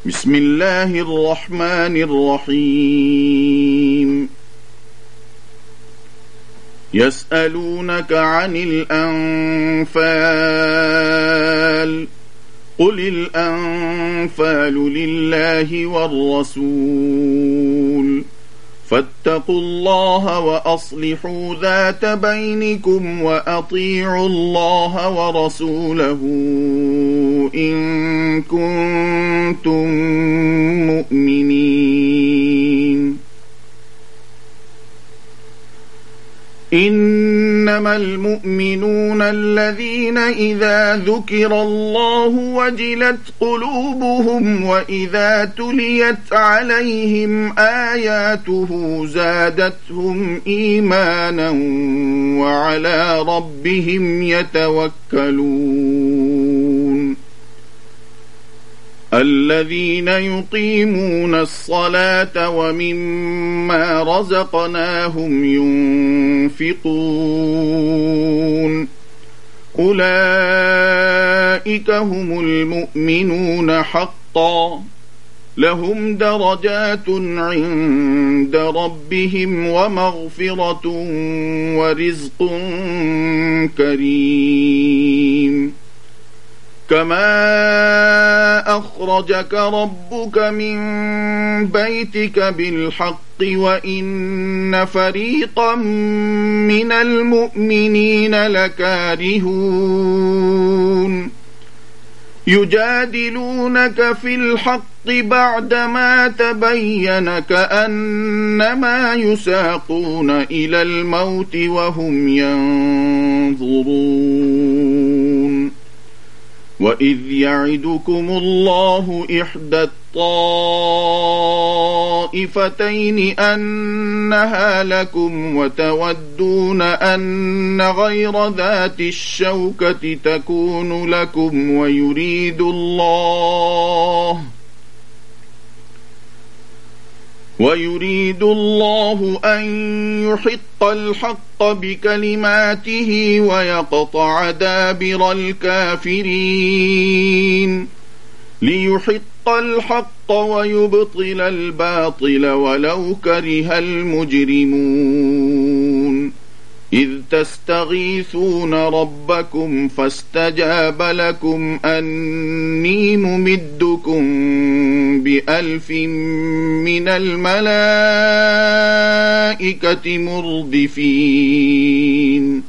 بسم الله الرحمن الرحيم يسألونك عن الأنفال قل الأنفال لله والرسول فاتقوا الله وأصلحوا ذات بينكم وأطيعوا الله ورسوله إن كنتم مؤمنين. إنما المؤمنون الذين إذا ذكر الله وجلت قلوبهم وإذا تليت عليهم آياته زادتهم إيمانا وعلى ربهم يتوكلون. الذين يقيمون الصلاة ومما رزقناهم ينفقون أولئك هم المؤمنون حقا لهم درجات عند ربهم ومغفرة ورزق كريم. كما أخرجك ربك من بيتك بالحق وإن فريقا من المؤمنين لكارهون يجادلونك في الحق بعدما تبين كأنما يساقون إلى الموت وهم ينظرون. وإذ يعدكم الله إحدى الطائفتين أنها لكم وتودون أن غير ذات الشوكة تكون لكم ويريد الله أن يحق الحق بكلماته ويقطع دابر الكافرين ليحق الحق ويبطل الباطل ولو كره المجرمون. إذ تستغيثون ربكم فاستجاب لكم أني ممدكم ب1000 من الملائكة مردفين.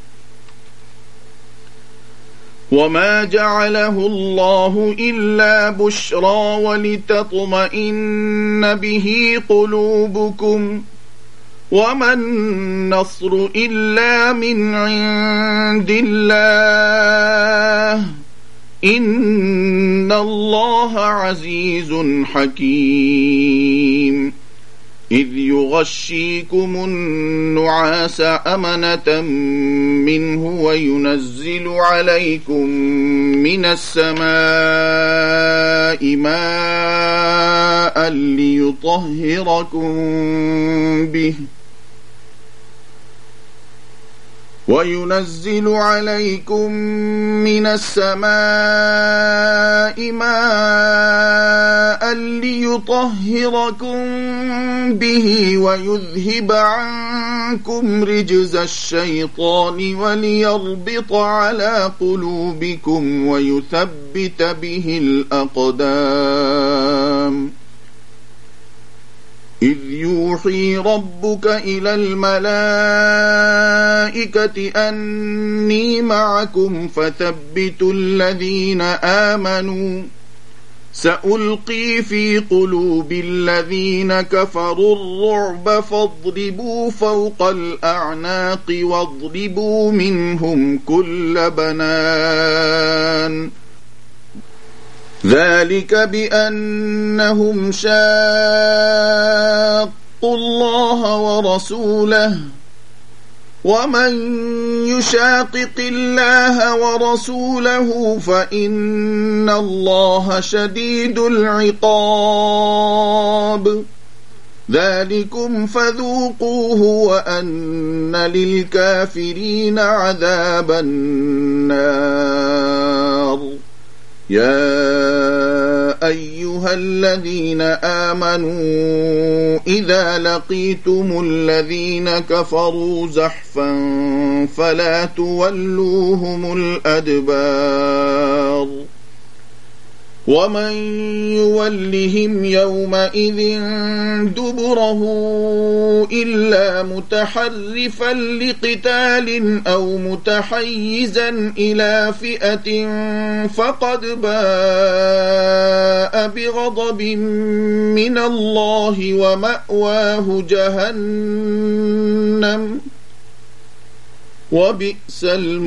وما جعله الله إلا بشرى ولتطمئن به قلوبكم وما النصر إلا من عند الله إن الله عزيز حكيم. إذ يغشيكم النعاس أمنة منه وينزل عليكم من السماء ماء ليطهركم به ويذهب عنكم رجز الشيطان وليربط على قلوبكم ويثبت به الأقدام. إذ يوحي ربك إلى الملائكة أني معكم فثبتوا الذين آمنوا سألقي في قلوب الذين كفروا الرعب فاضربوا فوق الأعناق واضربوا منهم كل بنان. ذلك بأنهم شاقوا الله ورسوله ومن يشاقق الله ورسوله فإن الله شديد العقاب. ذلكم فذوقوه وأن للكافرين عذاب النار. يا أيها الذين آمنوا إذا لقيتم الذين كفروا زحفا فلا تولوهم الأدبار ومن يولهم يومئذ دبره إلا متحرفا لقتال أو متحيزا إلى فئة فقد باء بغضب من الله ومأواه جهنم وبئس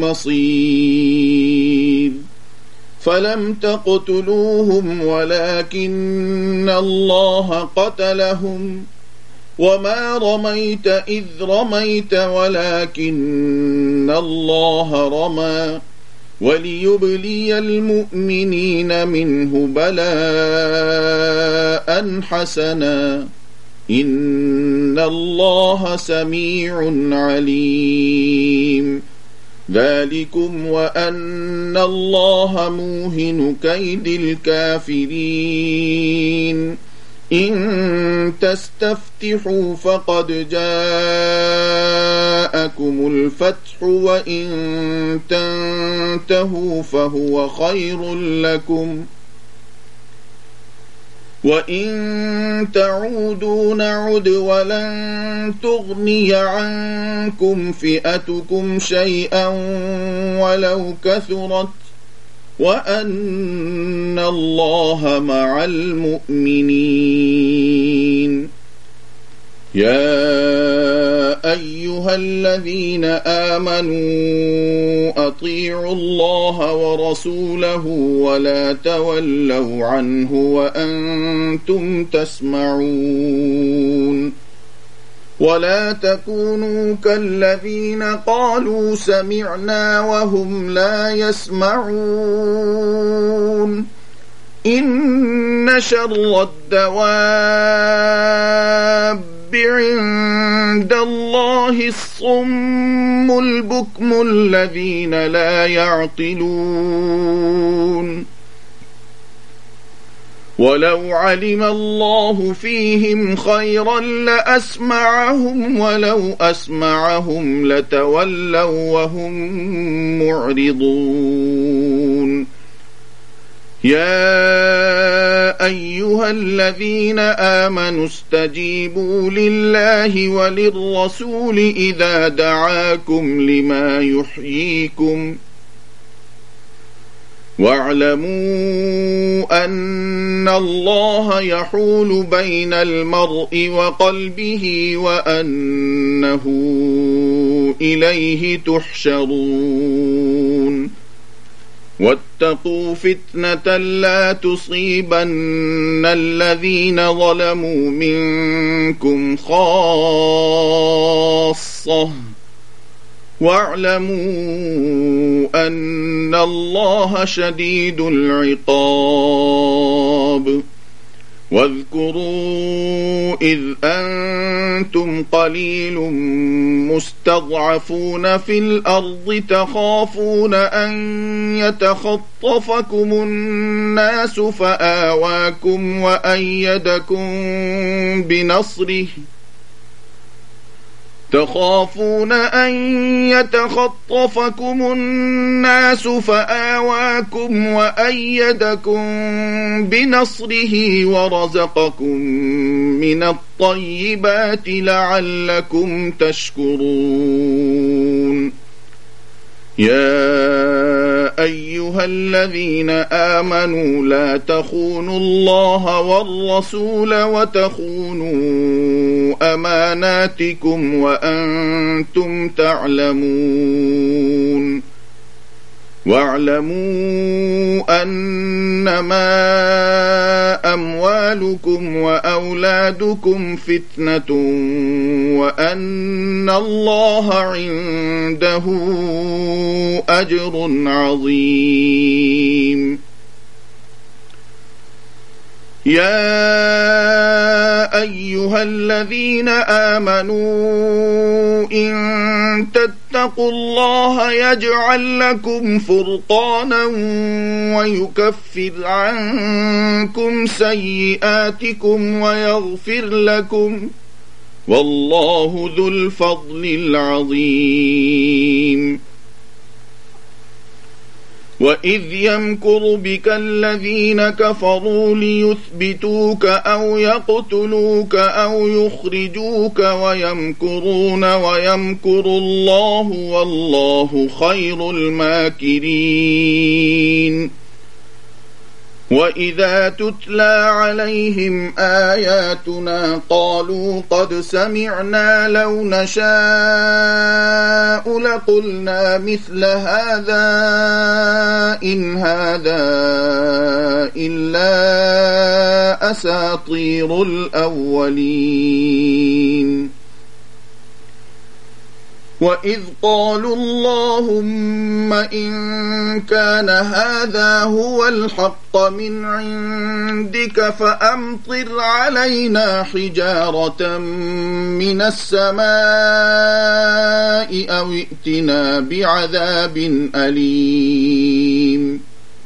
المصير فلم تقتلوهم ولكن الله قتلهم وما رميت إذ رميت ولكن الله رمى وليبلي المؤمنين منه بلاء حسنا إن الله سميع عليم ذلكم وأن الله موهن كيد الكافرين إن تستفتحوا فقد جاءكم الفتح وإن تنتهوا فهو خير لكم وإن تعودوا نعد ولن تغني عنكم فئتكم شيئا ولو كثرت وأن الله مع المؤمنين يا أيها الذين آمنوا أطيعوا الله ورسوله ولا تولوا عنه وأنتم تسمعون ولا تكونوا كالذين قالوا سمعنا وهم لا يسمعون إن شر الدواب عند الله الصم البكم الذين لا يعقلون ولو علم الله فيهم خيرا لأسمعهم ولو أسمعهم لتولوا وهم معرضون يا أيها الذين آمنوا استجيبوا لله وللرسول إذا دعاكم لما يحييكم واعلموا أن الله يحول بين المرء وقلبه وأنه إليه تحشرون واتقوا فتنة لا تصيبن الذين ظلموا منكم خاصة واعلموا أن الله شديد العقاب واذكروا إذ أنتم قليل مستضعفون في الأرض تخافون أن يتخطفكم الناس فآواكم وأيدكم بنصره ورزقكم من الطيبات لعلكم تشكرون يا أيها الذين آمنوا لا تخونوا الله والرسول وتخونوا أماناتكم وأنتم تعلمون واعلموا أنما أموالكم وأولادكم فتنة وأن الله عنده أجر عظيم يا أيها الذين آمنوا إن واتقوا الله يجعل لكم فرقانا ويكفر عنكم سيئاتكم ويغفر لكم والله ذو الفضل العظيم. وإذ يمكر بك الذين كفروا ليثبتوك أو يقتلوك أو يخرجوك ويمكرون ويمكر الله والله خير الماكرين. وإذا تتلى عليهم آياتنا قالوا قد سمعنا لو نشاء لقلنا مثل هذا إن هذا إلا أساطير الأولين. وإذ قالوا اللهم إن كان هذا هو الحق من عندك فأمطر علينا حجارة من السماء أو ائتنا بعذاب أليم.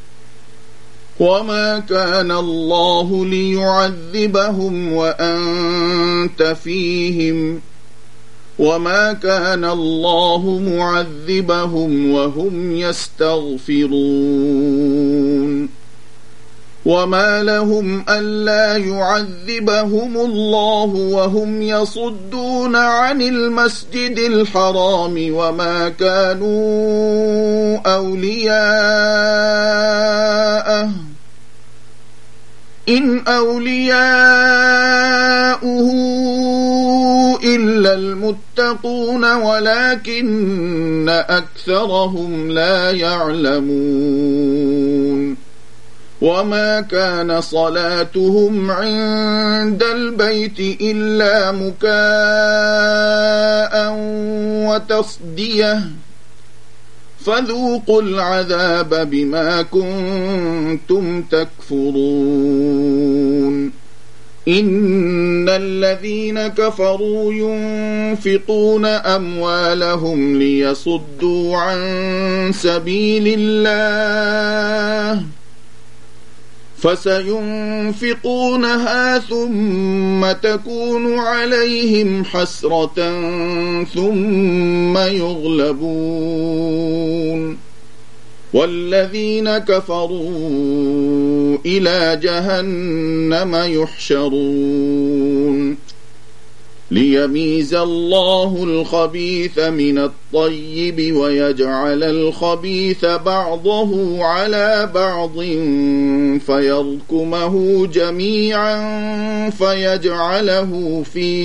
وما كان الله ليعذبهم وأنت فيهم وما كان الله معذبهم وهم يستغفرون. وما لهم ألا يعذبهم الله وهم يصدون عن المسجد الحرام وما كانوا أولياءه إن أولياؤه إلا المتقون ولكن أكثرهم لا يعلمون. وما كان صلاتهم عند البيت إلا مكاء وتصدية فذوقوا العذاب بما كنتم تكفرون. إن الذين كفروا ينفقون أموالهم ليصدوا عن سبيل الله فسينفقونها ثم تكون عليهم حسرة ثم يغلبون والذين كفروا إلى جهنم يحشرون. ليميز الله الخبيث من الطيب ويجعل الخبيث بعضه على بعض فيركمه جميعا فيجعله في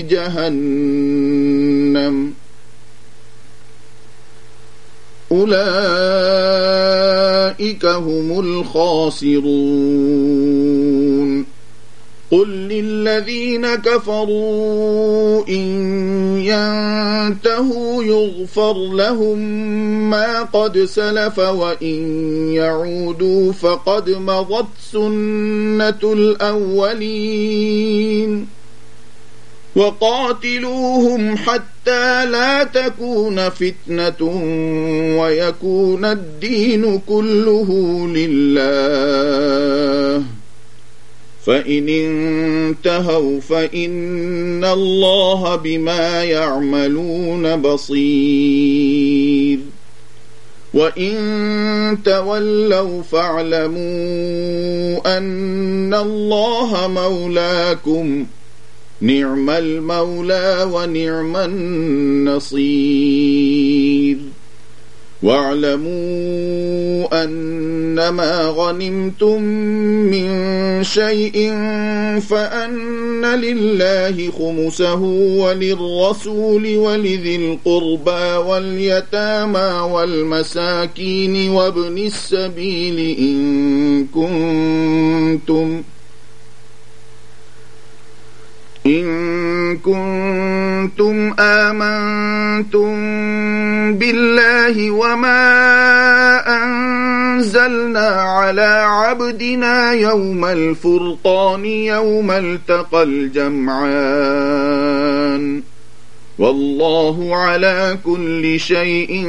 جهنم أولئك هم الخاسرون. قل للذين كفروا إن ينتهوا يغفر لهم ما قد سلف وإن يعودوا فقد مضت سنة الأولين. وقاتلوهم حتى لا تكون فتنة ويكون الدين كله لله فإن انتهوا فإن الله بما يعملون بصير. وإن تولوا فاعلموا أن الله مولاكم نعم المولى ونعم النصير. واعلموا أنما غنمتم من شيء فأن لله خمسه وللرسول ولذي القربى واليتامى والمساكين وابن السبيل إن كنتم آمنتم بالله وما أنزلنا على عبدنا يوم الفرقان يوم التقى الجمعان والله على كل شيء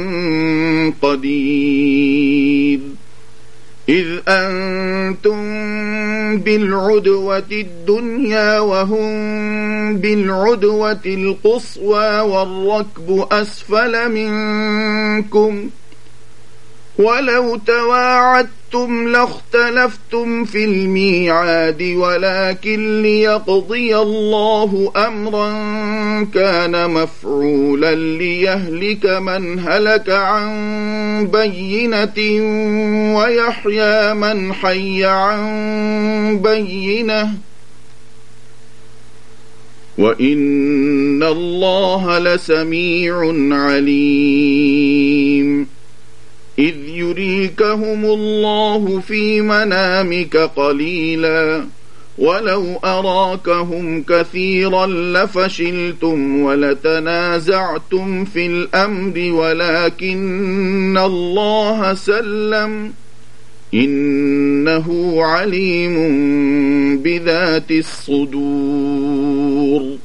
قدير. إذ أنتم بالعدوة الدنيا وهم بالعدوة القصوى والركب أسفل منكم، ولو تواعدتم لاختلفتم في الميعاد، ولكن ليقضي الله أمرا كان مفعولا ليهلك من هلك عن بينة ويحيى من حي عن بينة، وإن الله لسميع عليم. إذ يريكهم الله في منامك قليلا، ولو أراكهم كثيرا لفشلتم ولتنازعتم في الأمر، ولكن الله سلم، إنه عليم بذات الصدور.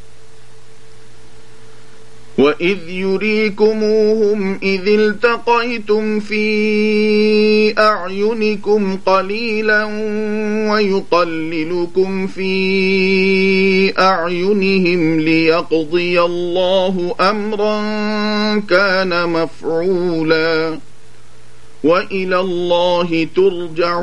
وإذ يريكموهم إذ التقيتم في أعينكم قليلا ويقللكم في أعينهم ليقضي الله أمرا كان مفعولا، وإلى الله ترجع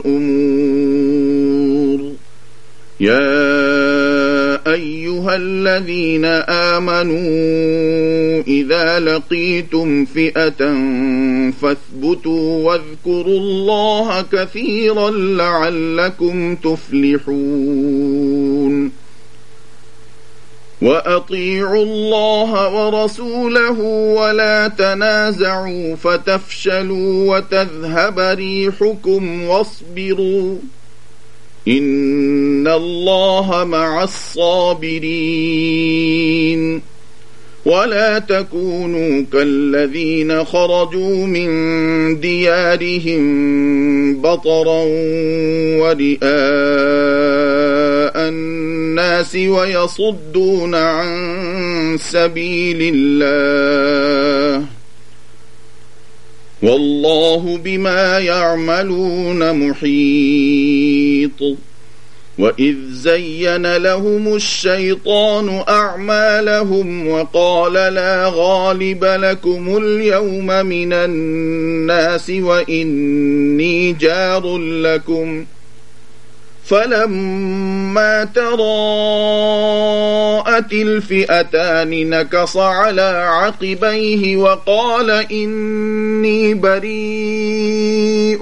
الأمور. يا أيها الذين آمنوا إذا لقيتم فئة فاثبتوا واذكروا الله كثيرا لعلكم تفلحون. وأطيعوا الله ورسوله ولا تنازعوا فتفشلوا وتذهب ريحكم واصبروا، إن الله مع الصابرين. ولا تكونوا كالذين خرجوا من ديارهم بطرا ورئاء الناس ويصدون عن سبيل الله، والله بما يعملون محيط. وإذ زين لهم الشيطان أعمالهم وقال لا غالب لكم اليوم من الناس وإني جار لكم، فلما تراءت الفئتان نكص على عقبيه وقال إني بريء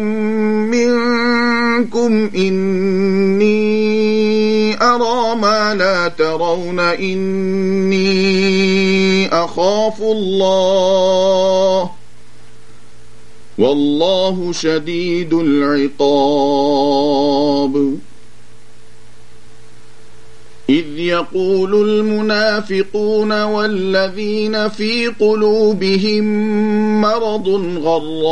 منكم إني أرى ما لا ترون إني أخاف الله والله شديد العقاب. إذ يقول المنافقون والذين في قلوبهم مرض غر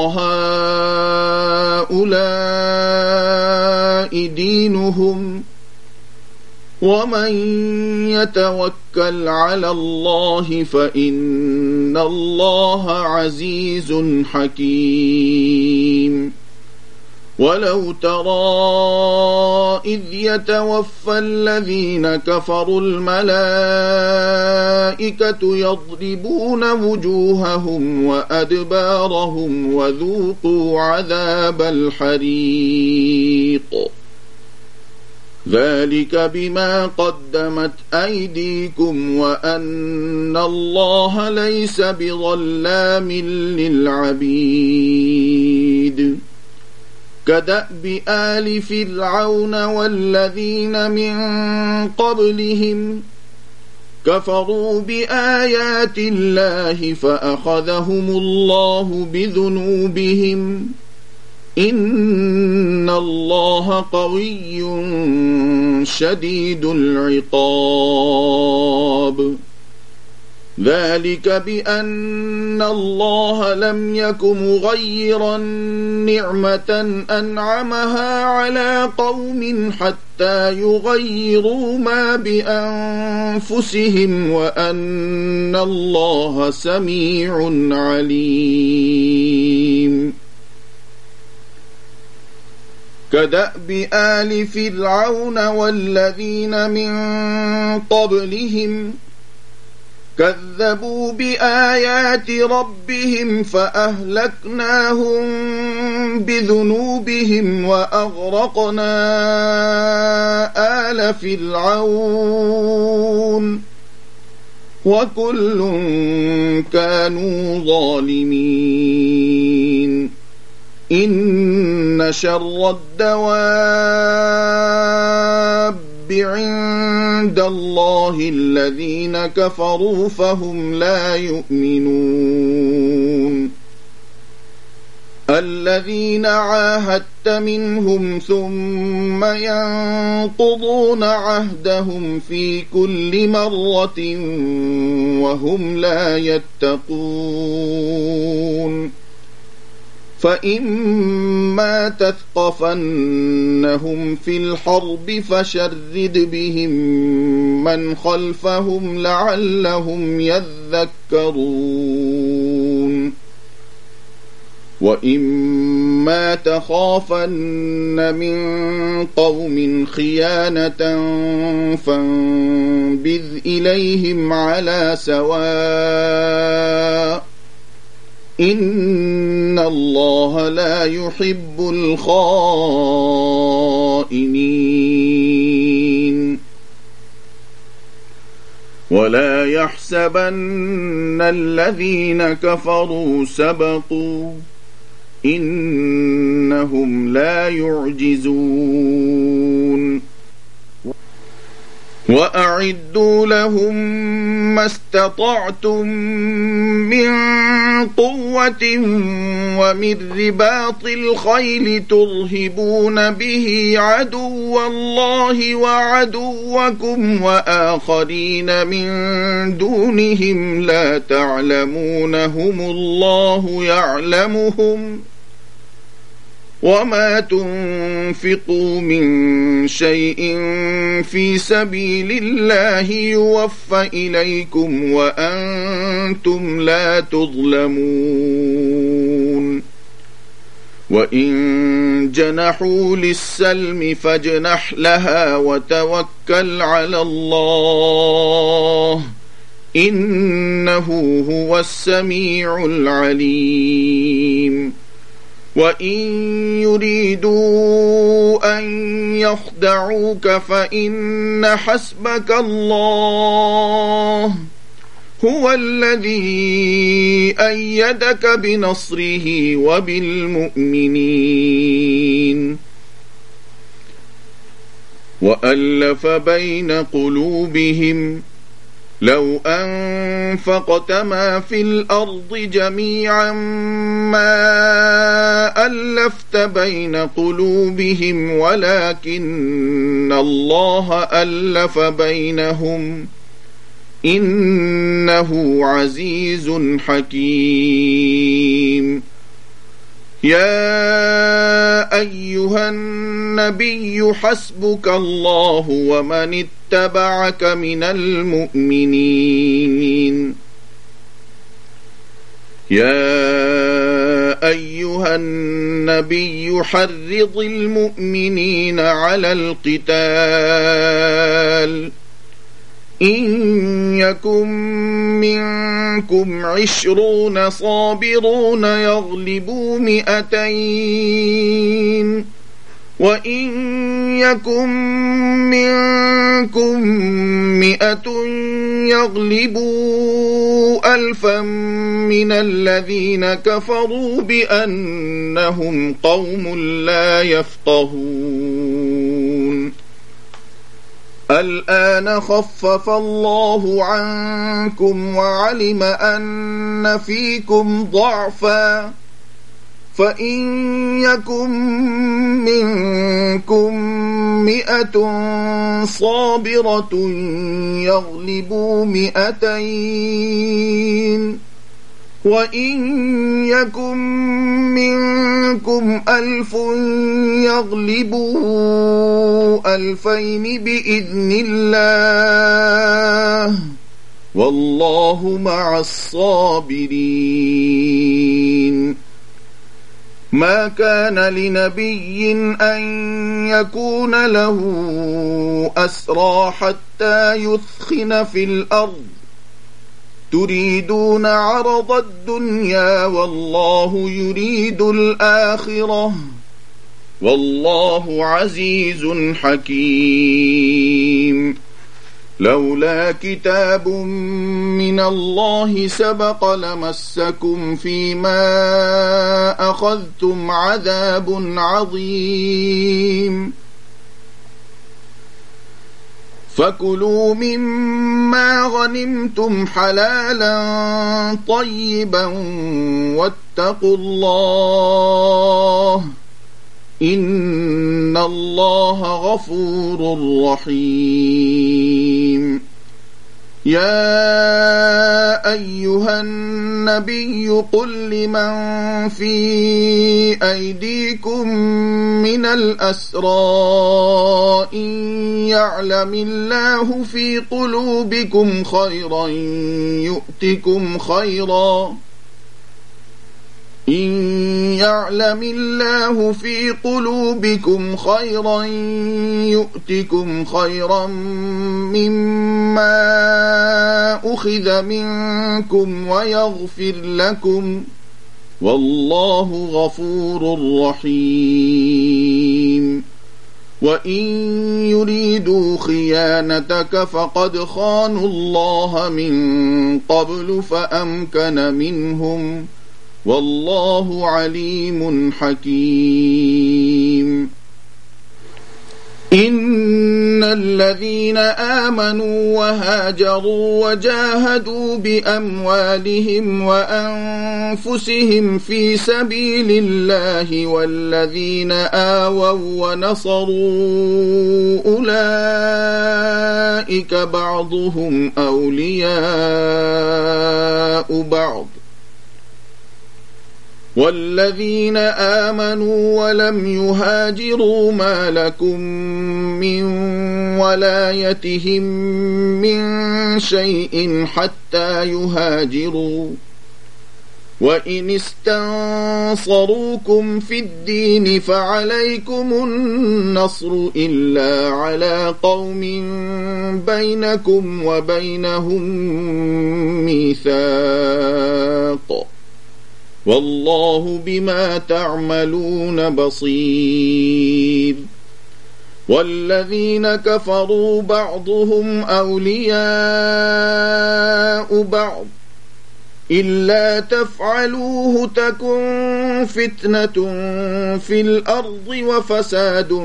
هؤلاء دينهم، ومن يتوكل على الله فإن الله عزيز حكيم. ولو ترى إذ يتوفى الذين كفروا الملائكة يضربون وجوههم وأدبارهم وذوقوا عذاب الحريق، ذلك بما قدمت أيديكم وأن الله ليس بظلام للعبيد. كدأب آل فرعون والذين من قبلهم كفروا بآيات الله فأخذهم الله بذنوبهم، إن الله قوي شديد العقاب. ذلك بأن الله لم يك مغيرا نعمة أنعمها على قوم حتى يغيروا ما بأنفسهم وأن الله سميع عليم كدأب آل فرعون والذين من قبلهم كذبوا بآيات ربهم فأهلكناهم بذنوبهم وأغرقنا آل فرعون وكل كانوا ظالمين إن شر الدواب عند الله الذين كفروا فهم لا يؤمنون الذين عاهدت منهم ثم ينقضون عهدهم في كل مرة وهم لا يتقون فإما تثقفنهم في الحرب فشرد بهم من خلفهم لعلهم يذكرون وإما تخافن من قوم خيانة فانبذ إليهم على سواء إن الله لا يحب الخائنين ولا يحسبن الذين كفروا سبقوا إنهم لا يعجزون وأعدوا لهم ما استطعتم من قوة ومن رباط الخيل ترهبون به عدو الله وعدوكم وآخرين من دونهم لا تعلمونهم الله يعلمهم وما تنفقوا من شيء في سبيل الله يوفى إليكم وأنتم لا تظلمون وإن جنحوا للسلم فاجنح لها وتوكل على الله إنه هو السميع العليم وإن يريدوا أن يخدعوك فإن حسبك الله هو الذي أيدك بنصره وبالمؤمنين وألف بين قلوبهم لو أنفقت ما في الأرض جميعا ما ألفت بين قلوبهم ولكن الله ألف بينهم إنه عزيز حكيم يا أيها النبي حسبك الله ومن اتبعك من المؤمنين يا أيها النبي حرض المؤمنين على القتال إن يكن منكم 20 صابرون يغلبوا 200 وإن يكن منكم 100 يغلبوا 1000 من الذين كفروا بأنهم قوم لا يفقهون الآن خفف الله عنكم وعلم أن فيكم ضعفا فإن يكن منكم 100 صابرة يغلبوا 200 وإن يكن منكم 1000 يغلبوا 2000 بإذن الله والله مع الصابرين. ما كان لنبي أن يكون له أسرى حتى يثخن في الأرض تريدون عرض الدنيا والله يريد الآخرة والله عزيز حكيم. لولا كتاب من الله سبق لمسكم فيما أخذتم عذاب عظيم. فكلوا مما غنمتم حلالا طيبا واتقوا الله إن الله غفور رحيم. يا أيها النبي قل لمن في أيديكم من الأسرى إن يعلم الله في قلوبكم خيرا يؤتكم خيرا إن يعلم الله في قلوبكم خيرا يؤتكم خيرا مما أخذ منكم ويغفر لكم والله غفور رحيم. وإن يريدوا خيانتك فقد خانوا الله من قبل فأمكن منهم والله عليم حكيم. إن الذين آمنوا وهاجروا وجاهدوا بأموالهم وأنفسهم في سبيل الله والذين آووا ونصروا أولئك بعضهم أولياء بعض والذين آمنوا ولم يهاجروا ما لكم من ولايتهم من شيء حتى يهاجروا وإن استنصروكم في الدين فعليكم النصر إلا على قوم بينكم وبينهم ميثاق والله بما تعملون بصير. والذين كفروا بعضهم أولياء بعض إلا تفعلوه تكن فتنة في الأرض وفساد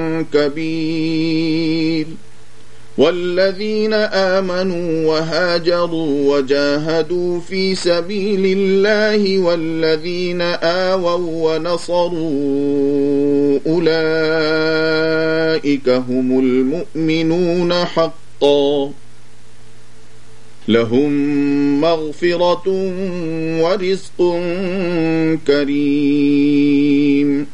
كبير. والذين آمنوا وهاجروا وجاهدوا في سبيل الله والذين آووا ونصروا أولئك هم المؤمنون حقا لهم مغفرة ورزق كريم.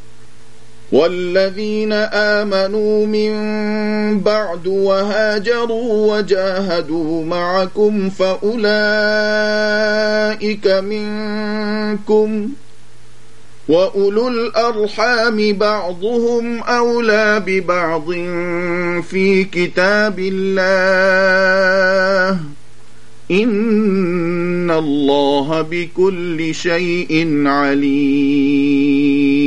والذين آمنوا من بعد وهاجروا وجاهدوا معكم فأولئك منكم وأولو الأرحام بعضهم أولى ببعض في كتاب الله إن الله بكل شيء عليم.